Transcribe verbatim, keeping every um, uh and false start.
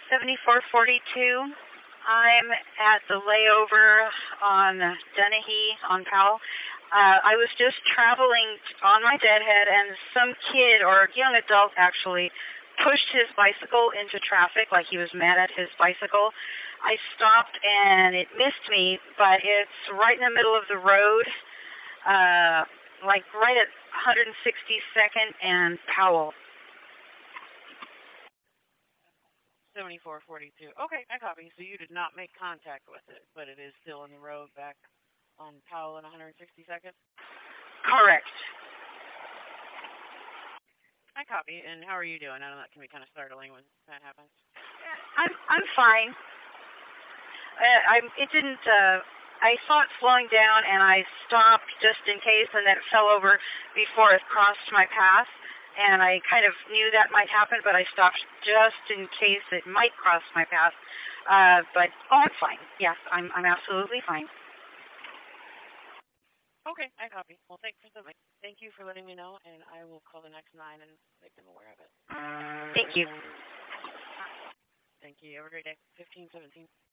seventy-four forty-two. I'm at the layover on Dennehy on Powell. Uh, I was just traveling on my deadhead, and some kid, or young adult actually, pushed his bicycle into traffic like he was mad at his bicycle. I stopped, and it missed me, but it's right in the middle of the road, uh, like right at one sixty-second and Powell. seventy-four forty-two. Okay, I copy. So you did not make contact with it, but it is still in the road back on Powell and one sixty-second? Correct. I copy. And how are you doing? I know that can be kind of startling when that happens. I'm I'm fine. Uh, I it didn't. Uh, I saw it slowing down, and I stopped just in case, and then it fell over before it crossed my path. And I kind of knew that might happen, but I stopped just in case it might cross my path. Uh, but oh, I'm fine. Yes, I'm I'm absolutely fine. Okay, I copy. Well, thanks for the thank you for letting me know, and I will call the next nine and make them aware of it. Thank you. Thank you. Have a great day. fifteen seventeen.